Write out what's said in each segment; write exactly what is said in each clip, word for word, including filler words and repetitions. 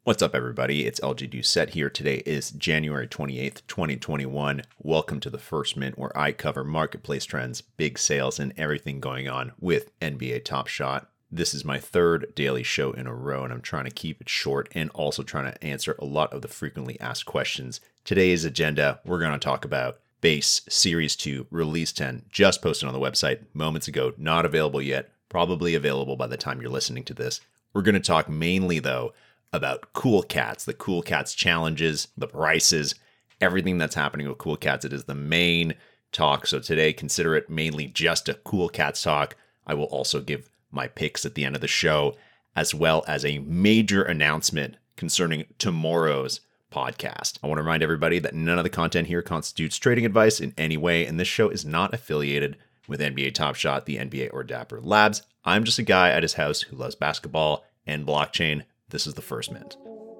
What's up, everybody? It's L G Doucette here. Today is January twenty-eighth, twenty twenty-one. Welcome to the First Mint, where I cover marketplace trends, big sales, and everything going on with N B A Top Shot. This is my third daily show in a row, and I'm trying to keep it short and also trying to answer a lot of the frequently asked questions. Today's agenda, we're going to talk about Base Series two Release ten, just posted on the website moments ago, not available yet, probably available by the time you're listening to this. We're going to talk mainly, though, about Cool Cats, the Cool Cats challenges, the prices, everything that's happening with Cool Cats. It is the main talk. So today, consider it mainly just a Cool Cats talk. I will also give my picks at the end of the show, as well as a major announcement concerning tomorrow's podcast. I want to remind everybody that none of the content here constitutes trading advice in any way, and this show is not affiliated with N B A Top Shot, the N B A, or Dapper Labs. I'm just a guy at his house who loves basketball and blockchain. This is the First Mint.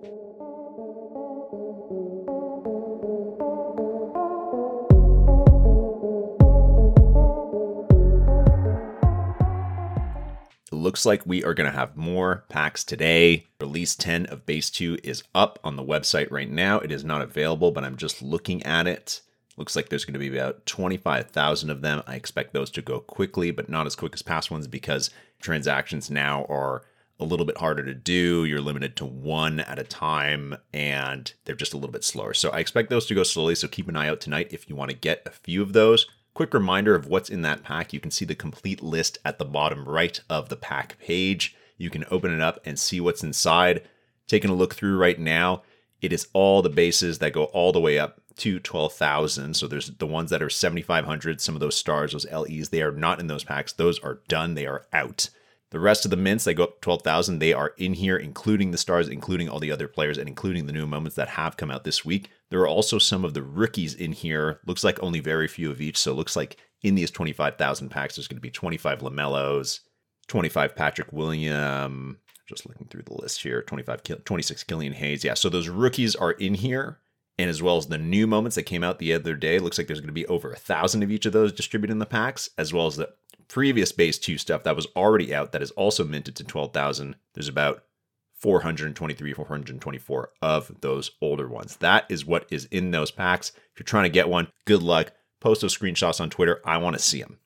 It looks like we are going to have more packs today. Release ten of Base two is up on the website right now. It is not available, but I'm just looking at it. Looks like there's going to be about twenty-five thousand of them. I expect those to go quickly, but not as quick as past ones because transactions now are a little bit harder to do. You're limited to one at a time, and they're just a little bit slower. So I expect those to go slowly, so keep an eye out tonight if you want to get a few of those. Quick reminder of what's in that pack. You can see the complete list at the bottom right of the pack page. You can open it up and see what's inside. Taking a look through right now, it is all the bases that go all the way up to twelve thousand. So there's the ones that are seventy-five hundred, some of those stars, those L Es, they are not in those packs. Those are done. They are out. The rest of the mints, they go up to twelve thousand. They are in here, including the stars, including all the other players, and including the new moments that have come out this week. There are also some of the rookies in here. Looks like only very few of each. So it looks like in these twenty-five thousand packs, there's going to be twenty-five LaMelos, twenty-five Patrick Williams. Just looking through the list here, twenty-five, twenty-six Killian Hayes. Yeah, so those rookies are in here. And as well as the new moments that came out the other day. Looks like there's going to be over a thousand of each of those distributed in the packs, as well as the previous Base two stuff that was already out that is also minted to twelve thousand. There's about four hundred twenty-three, four hundred twenty-four of those older ones. That is what is in those packs. If you're trying to get one, good luck. Post those screenshots on Twitter. I want to see them.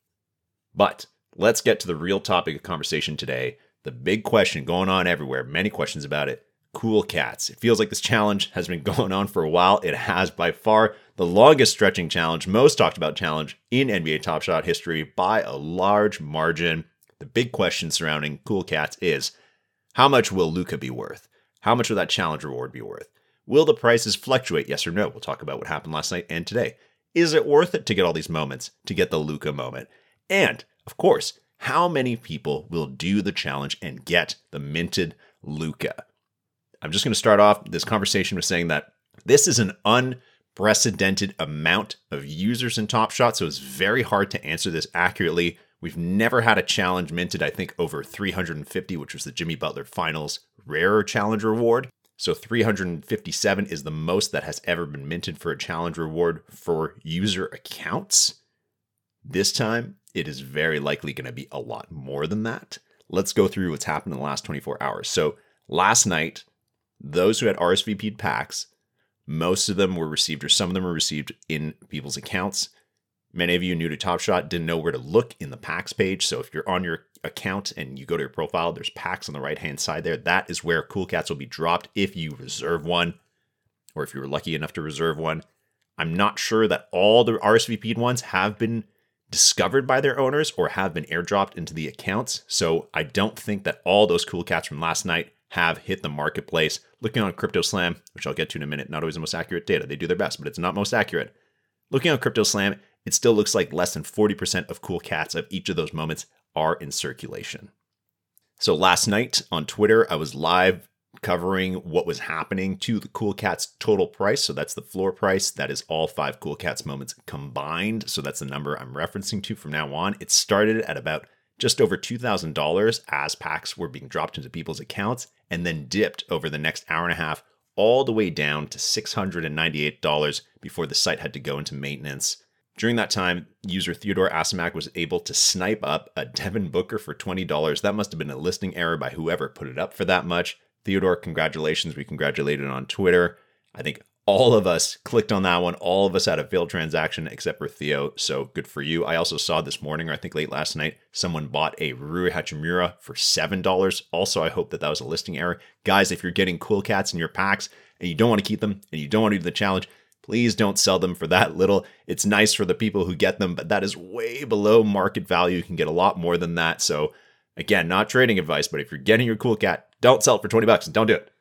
But let's get to the real topic of conversation today. The big question going on everywhere, many questions about it. Cool Cats. It feels like this challenge has been going on for a while. It has by far the longest stretching challenge, most talked about challenge in N B A Top Shot history by a large margin. The big question surrounding Cool Cats is, how much will Luka be worth? How much will that challenge reward be worth? Will the prices fluctuate? Yes or no? We'll talk about what happened last night and today. Is it worth it to get all these moments, to get the Luka moment? And, of course, how many people will do the challenge and get the minted Luka? I'm just going to start off this conversation with saying that this is an unprecedented amount of users in Top Shot, so it's very hard to answer this accurately. We've never had a challenge minted, I think, over three hundred fifty, which was the Jimmy Butler Finals Rarer Challenge Reward. So three hundred fifty-seven is the most that has ever been minted for a challenge reward for user accounts. This time, it is very likely going to be a lot more than that. Let's go through what's happened in the last twenty-four hours. So last night, those who had R S V P'd packs, most of them were received, or some of them were received in people's accounts. Many of you new to Top Shot didn't know where to look in the packs page. So if you're on your account and you go to your profile, there's packs on the right-hand side there. That is where Cool Cats will be dropped if you reserve one, or if you were lucky enough to reserve one. I'm not sure that all the R S V P'd ones have been discovered by their owners or have been airdropped into the accounts. So I don't think that all those Cool Cats from last night have hit the marketplace. Looking on CryptoSlam, which I'll get to in a minute, not always the most accurate data. They do their best, but it's not most accurate. Looking on CryptoSlam, it still looks like less than forty percent of Cool Cats of each of those moments are in circulation. So last night on Twitter, I was live covering what was happening to the Cool Cats total price. So that's the floor price. That is all five Cool Cats moments combined. So that's the number I'm referencing to from now on. It started at about just over two thousand dollars as packs were being dropped into people's accounts, and then dipped over the next hour and a half all the way down to six hundred ninety-eight dollars before the site had to go into maintenance. During that time, user Theodore Asimak was able to snipe up a Devin Booker for twenty dollars. That must have been a listing error by whoever put it up for that much. Theodore, congratulations. We congratulated on Twitter. I think all of us clicked on that one. All of us had a failed transaction except for Theo. So good for you. I also saw this morning, or I think late last night, someone bought a Rui Hachimura for seven dollars. Also, I hope that that was a listing error. Guys, if you're getting Cool Cats in your packs and you don't want to keep them and you don't want to do the challenge, please don't sell them for that little. It's nice for the people who get them, but that is way below market value. You can get a lot more than that. So again, not trading advice, but if you're getting your Cool Cat, don't sell it for twenty bucks. Don't do it.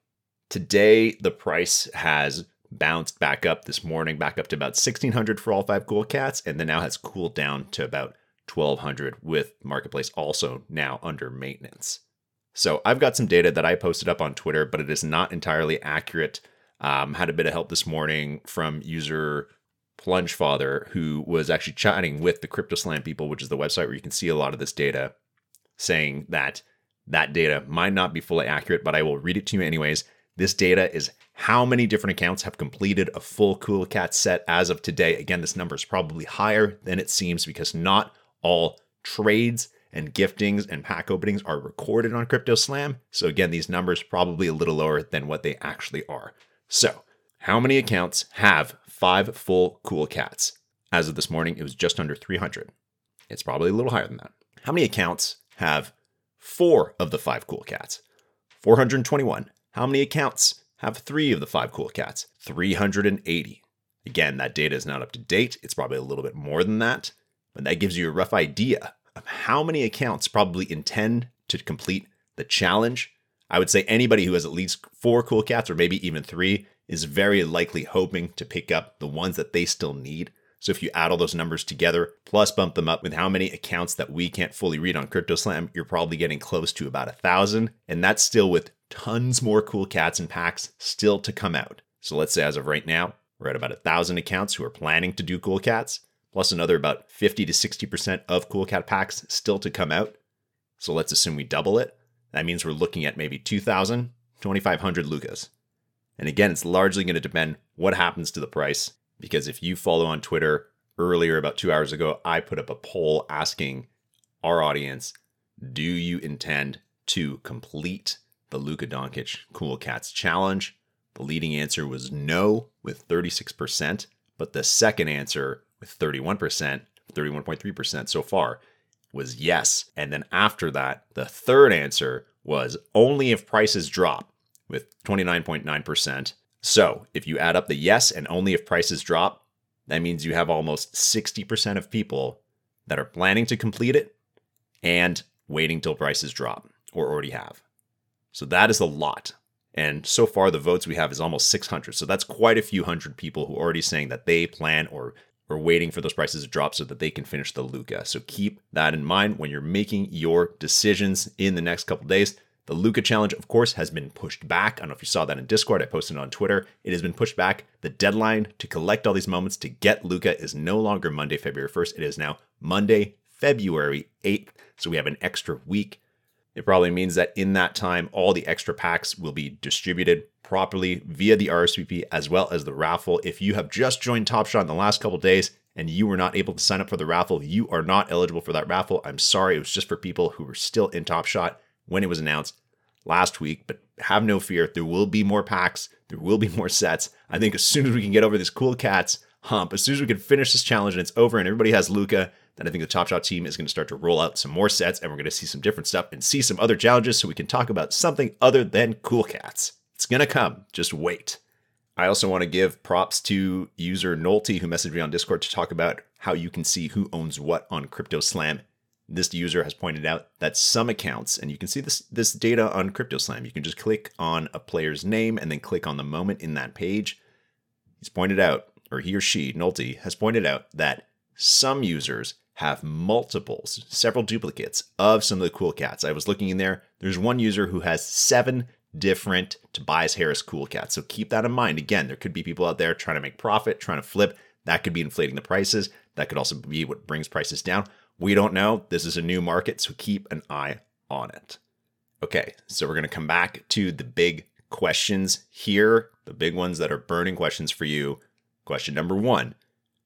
Today, the price has bounced back up this morning, back up to about sixteen hundred for all five Cool Cats, and then now has cooled down to about twelve hundred with Marketplace also now under maintenance. So I've got some data that I posted up on Twitter, but it is not entirely accurate. Um, had a bit of help this morning from user Plungefather, who was actually chatting with the CryptoSlam people, which is the website where you can see a lot of this data, saying that that data might not be fully accurate, but I will read it to you anyways. This data is how many different accounts have completed a full Cool Cat set as of today. Again, this number is probably higher than it seems because not all trades and giftings and pack openings are recorded on CryptoSlam. So again, these numbers probably a little lower than what they actually are. So how many accounts have five full Cool Cats? As of this morning, it was just under three hundred. It's probably a little higher than that. How many accounts have four of the five Cool Cats? four hundred twenty-one. How many accounts have three of the five Cool Cats? three hundred eighty. Again, that data is not up to date. It's probably a little bit more than that, but that gives you a rough idea of how many accounts probably intend to complete the challenge. I would say anybody who has at least four Cool Cats or maybe even three is very likely hoping to pick up the ones that they still need. So if you add all those numbers together, plus bump them up with how many accounts that we can't fully read on CryptoSlam, you're probably getting close to about a thousand. And that's still with tons more Cool Cats and packs still to come out. So let's say as of right now, we're at about a thousand accounts who are planning to do Cool Cats, plus another about fifty to sixty percent of Cool Cat packs still to come out. So let's assume we double it. That means we're looking at maybe two thousand, twenty-five hundred Lukas. And again, it's largely going to depend what happens to the price. Because if you follow on Twitter earlier, about two hours ago, I put up a poll asking our audience, do you intend to complete the Luka Doncic Cool Cats challenge? The leading answer was no with thirty-six percent, but the second answer with thirty-one percent, thirty-one point three percent so far, was yes. And then after that, the third answer was only if prices drop with twenty-nine point nine percent. So if you add up the yes and only if prices drop, that means you have almost sixty percent of people that are planning to complete it and waiting till prices drop or already have. So that is a lot. And so far the votes we have is almost six hundred. So that's quite a few hundred people who are already saying that they plan or are waiting for those prices to drop so that they can finish the Luka. So keep that in mind when you're making your decisions in the next couple days. The Luka challenge, of course, has been pushed back. I don't know if you saw that in Discord. I posted it on Twitter. It has been pushed back. The deadline to collect all these moments to get Luka is no longer Monday, February first. It is now Monday, February eighth. So we have an extra week. It probably means that in that time, all the extra packs will be distributed properly via the R S V P as well as the raffle. If you have just joined Top Shot in the last couple days and you were not able to sign up for the raffle, you are not eligible for that raffle. I'm sorry. It was just for people who were still in Top Shot when it was announced last week, but have no fear. There will be more packs. There will be more sets. I think as soon as we can get over this Cool Cats hump, as soon as we can finish this challenge and it's over and everybody has Luka, then I think the Top Shot team is going to start to roll out some more sets and we're going to see some different stuff and see some other challenges so we can talk about something other than Cool Cats. It's going to come. Just wait. I also want to give props to user Nolte who messaged me on Discord to talk about how you can see who owns what on CryptoSlam. This user has pointed out that some accounts, and you can see this, this data on CryptoSlam, you can just click on a player's name and then click on the moment in that page. He's pointed out, or he or she, Nolte, has pointed out that some users have multiples, several duplicates of some of the Cool Cats. I was looking in there. There's one user who has seven different Tobias Harris Cool Cats. So keep that in mind. Again, there could be people out there trying to make profit, trying to flip. That could be inflating the prices. That could also be what brings prices down. We don't know. This is a new market, so keep an eye on it. Okay, so we're going to come back to the big questions here, the big ones that are burning questions for you. Question number one,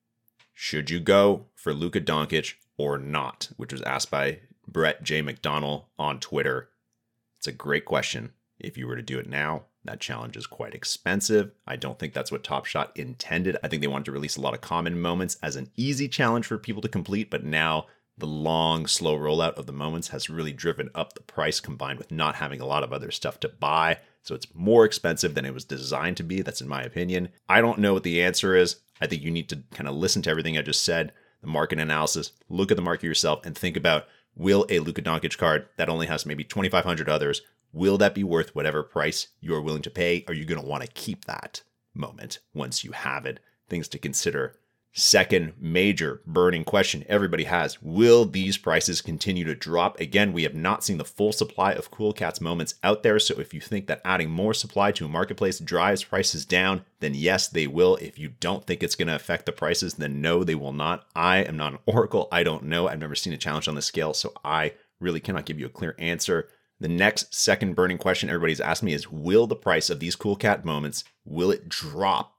should you go for Luka Doncic or not? Which was asked by Brett J. McDonald on Twitter. It's a great question. If you were to do it now, that challenge is quite expensive. I don't think that's what Top Shot intended. I think they wanted to release a lot of common moments as an easy challenge for people to complete, but now the long, slow rollout of the moments has really driven up the price combined with not having a lot of other stuff to buy. So it's more expensive than it was designed to be. That's in my opinion. I don't know what the answer is. I think you need to kind of listen to everything I just said, the market analysis, look at the market yourself and think about, will a Luka Doncic card that only has maybe twenty-five hundred others, will that be worth whatever price you're willing to pay? Are you going to want to keep that moment once you have it? Things to consider. Second major burning question everybody has, will these prices continue to drop? Again, we have not seen the full supply of Cool Cats moments out there. So if you think that adding more supply to a marketplace drives prices down, then yes, they will. If you don't think it's going to affect the prices, then no, they will not. I am not an oracle. I don't know. I've never seen a challenge on this scale, so I really cannot give you a clear answer. The next second burning question everybody's asked me is, will the price of these Cool Cat moments, will it drop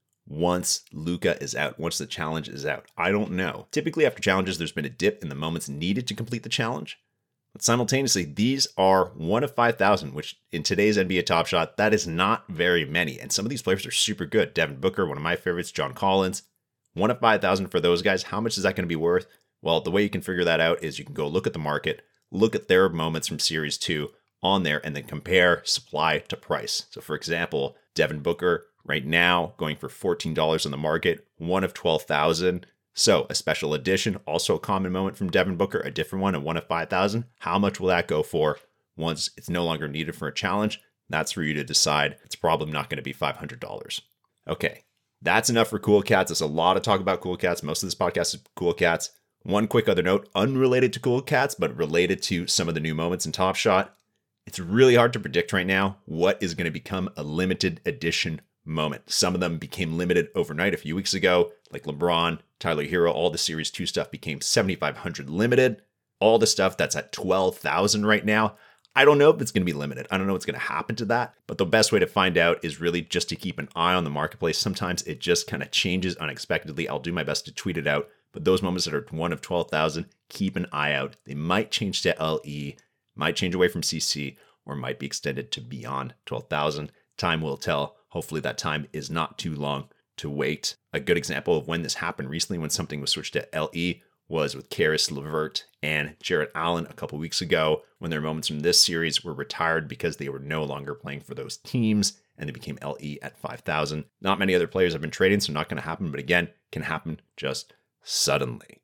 once Luka is out, once the challenge is out? I don't know. Typically after challenges, there's been a dip in the moments needed to complete the challenge. But simultaneously, these are one of five thousand, which in today's N B A Top Shot, that is not very many. And some of these players are super good. Devin Booker, one of my favorites, John Collins, one of five thousand for those guys. How much is that going to be worth? Well, the way you can figure that out is you can go look at the market, look at their moments from Series two on there, and then compare supply to price. So for example, Devin Booker, right now, going for fourteen dollars on the market, one of twelve thousand. So a special edition, also a common moment from Devin Booker, a different one, a one of five thousand. How much will that go for once it's no longer needed for a challenge? That's for you to decide. It's probably not going to be five hundred dollars. Okay, that's enough for Cool Cats. There's a lot of talk about Cool Cats. Most of this podcast is Cool Cats. One quick other note, unrelated to Cool Cats, but related to some of the new moments in Top Shot. It's really hard to predict right now what is going to become a limited edition moment. Some of them became limited overnight a few weeks ago, like LeBron, Tyler Hero. All the Series two stuff became seventy-five hundred limited. All the stuff that's at twelve thousand right now, I don't know if it's going to be limited. I don't know what's going to happen to that. But the best way to find out is really just to keep an eye on the marketplace. Sometimes it just kind of changes unexpectedly. I'll do my best to tweet it out. But those moments that are one of twelve thousand, keep an eye out. They might change to L E, might change away from C C, or might be extended to beyond twelve thousand. Time will tell. Hopefully that time is not too long to wait. A good example of when this happened recently, when something was switched to L E, was with Caris LeVert and Jarrett Allen a couple weeks ago, when their moments from this series were retired because they were no longer playing for those teams, and they became L E at five thousand. Not many other players have been trading, so not going to happen, but again, can happen just suddenly.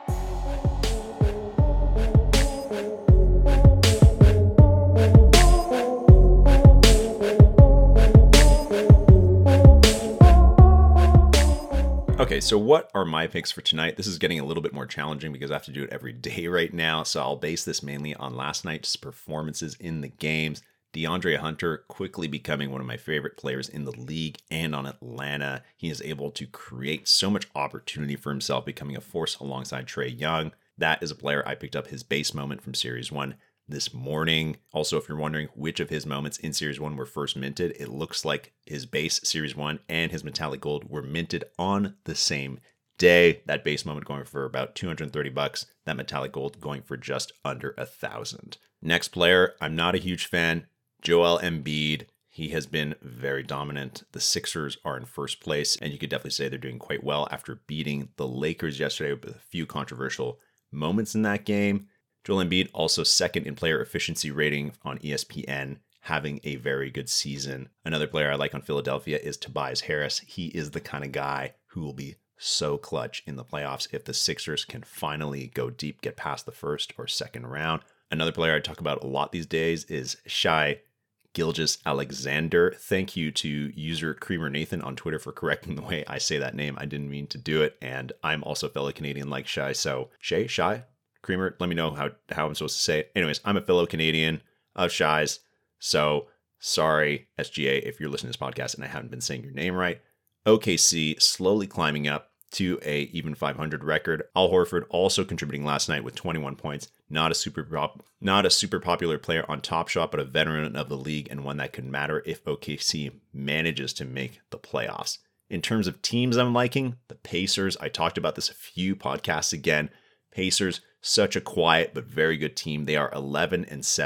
Okay, so what are my picks for tonight? This is getting a little bit more challenging because I have to do it every day right now. So I'll base this mainly on last night's performances in the games. DeAndre Hunter quickly becoming one of my favorite players in the league and on Atlanta. He is able to create so much opportunity for himself, becoming a force alongside Trae Young. That is a player I picked up his base moment from Series one this morning. Also, if you're wondering which of his moments in Series one were first minted, it looks like his base Series one and his metallic gold were minted on the same day. That base moment going for about two hundred thirty bucks, that metallic gold going for just under a thousand. Next player, I'm not a huge fan, Joel Embiid. He has been very dominant. The Sixers are in first place, and you could definitely say they're doing quite well after beating the Lakers yesterday with a few controversial moments in that game. Joel Embiid also second in player efficiency rating on E S P N, having a very good season. Another player I like on Philadelphia is Tobias Harris. He is the kind of guy who will be so clutch in the playoffs if the Sixers can finally go deep, get past the first or second round. Another player I talk about a lot these days is Shai Gilgeous-Alexander. Thank you to user Creamer Nathan on Twitter for correcting the way I say that name. I didn't mean to do it, and I'm also a fellow Canadian like Shai. So Shay, Shai, Creamer, let me know how, how I'm supposed to say it. Anyways, I'm a fellow Canadian of Shai's, so sorry, S G A, if you're listening to this podcast and I haven't been saying your name right. O K C slowly climbing up to a even five hundred record. Al Horford also contributing last night with twenty-one points. Not a super pop, not a super popular player on Top Shot, but a veteran of the league and one that could matter if O K C manages to make the playoffs. In terms of teams I'm liking, the Pacers. I talked about this a few podcasts again. Pacers, such a quiet but very good team. They are eleven and seven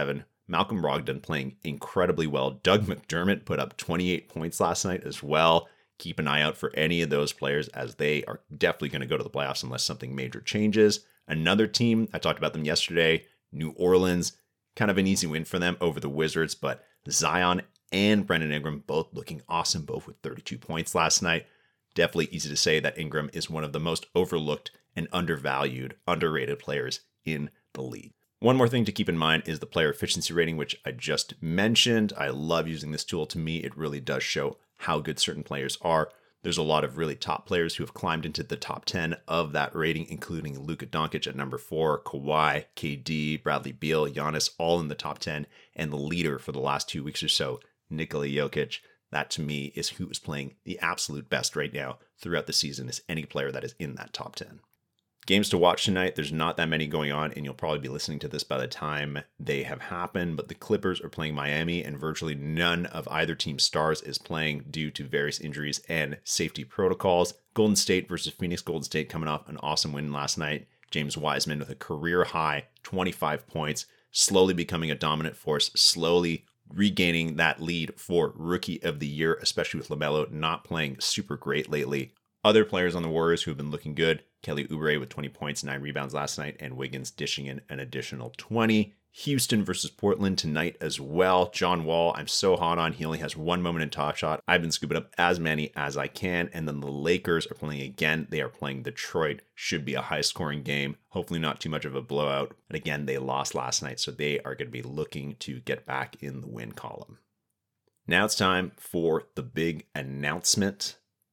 Malcolm Brogdon playing incredibly well. Doug McDermott put up twenty-eight points last night as well. Keep an eye out for any of those players as they are definitely going to go to the playoffs unless something major changes. Another team, I talked about them yesterday, New Orleans, kind of an easy win for them over the Wizards, but Zion and Brandon Ingram both looking awesome, both with thirty-two points last night. Definitely easy to say that Ingram is one of the most overlooked and undervalued, underrated players in the league. One more thing to keep in mind is the player efficiency rating, which I just mentioned. I love using this tool. To me, it really does show how good certain players are. There's a lot of really top players who have climbed into the top ten of that rating, including Luka Doncic at number four, Kawhi, K D, Bradley Beal, Giannis, all in the top ten. And the leader for the last two weeks or so, Nikola Jokic. That to me is who is playing the absolute best right now throughout the season, is any player that is in that top ten. Games to watch tonight, there's not that many going on, and you'll probably be listening to this by the time they have happened, but the Clippers are playing Miami, and virtually none of either team's stars is playing due to various injuries and safety protocols. Golden State versus Phoenix. Golden State coming off an awesome win last night. James Wiseman with a career-high twenty-five points, slowly becoming a dominant force, slowly regaining that lead for Rookie of the Year, especially with LaMelo not playing super great lately. Other players on the Warriors who have been looking good, Kelly Oubre with twenty points, nine rebounds last night, and Wiggins dishing in an additional twenty. Houston versus Portland tonight as well. John Wall, I'm so hot on. He only has one moment in Top Shot. I've been scooping up as many as I can. And then the Lakers are playing again. They are playing Detroit. Should be a high-scoring game. Hopefully not too much of a blowout. But again, they lost last night, so they are going to be looking to get back in the win column. Now it's time for the big announcement.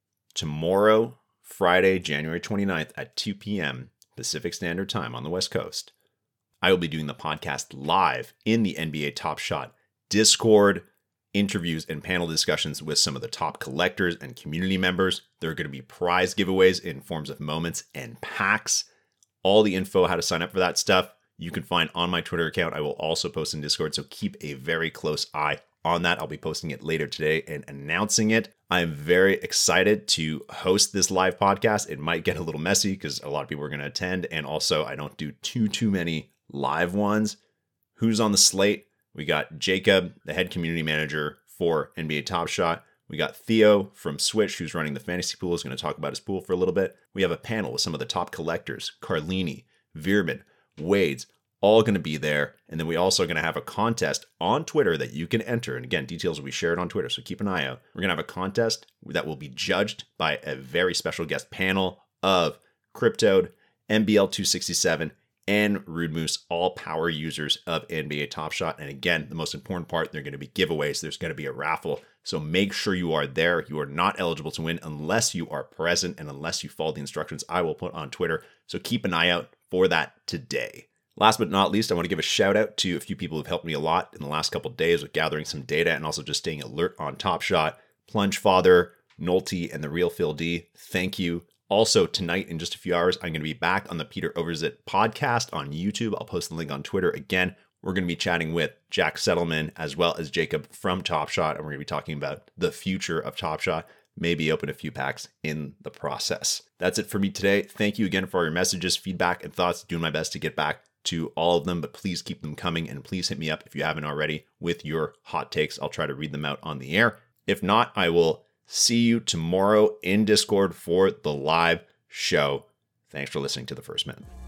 Tomorrow, Friday, January twenty-ninth at two p.m. Pacific Standard Time on the West Coast, I will be doing the podcast live in the N B A Top Shot Discord, interviews and panel discussions with some of the top collectors and community members. There are going to be prize giveaways in forms of moments and packs. All the info, how to sign up for that stuff, you can find on my Twitter account. I will also post in Discord, so keep a very close eye on that. I'll be posting it later today and announcing it. I'm very excited to host this live podcast. It might get a little messy because a lot of people are going to attend. And also, I don't do too, too many live ones. Who's on the slate? We got Jacob, the head community manager for N B A Top Shot. We got Theo from Switch, who's running the fantasy pool, is going to talk about his pool for a little bit. We have a panel with some of the top collectors, Carlini, Veerman, Wades, all going to be there. And then we also are going to have a contest on Twitter that you can enter. And again, details will be shared on Twitter, so keep an eye out. We're going to have a contest that will be judged by a very special guest panel of Cryptoad, M B L two sixty-seven, and Rude Moose, all power users of N B A Top Shot. And again, the most important part, they're going to be giveaways. There's going to be a raffle. So make sure you are there. You are not eligible to win unless you are present and unless you follow the instructions I will put on Twitter. So keep an eye out for that today. Last but not least, I want to give a shout out to a few people who've helped me a lot in the last couple of days with gathering some data and also just staying alert on Top Shot. Plunge Father, Nolte, and the Real Phil D. Thank you. Also, tonight in just a few hours, I'm going to be back on the Peter Overzit podcast on YouTube. I'll post the link on Twitter. Again, we're going to be chatting with Jack Settleman as well as Jacob from Top Shot, and we're going to be talking about the future of Top Shot. Maybe open a few packs in the process. That's it for me today. Thank you again for all your messages, feedback, and thoughts. Doing my best to get back to all of them, but please keep them coming, and please hit me up if you haven't already with your hot takes. I'll try to read them out on the air. If not, I will see you tomorrow in Discord for the live show. Thanks for listening to The First Men.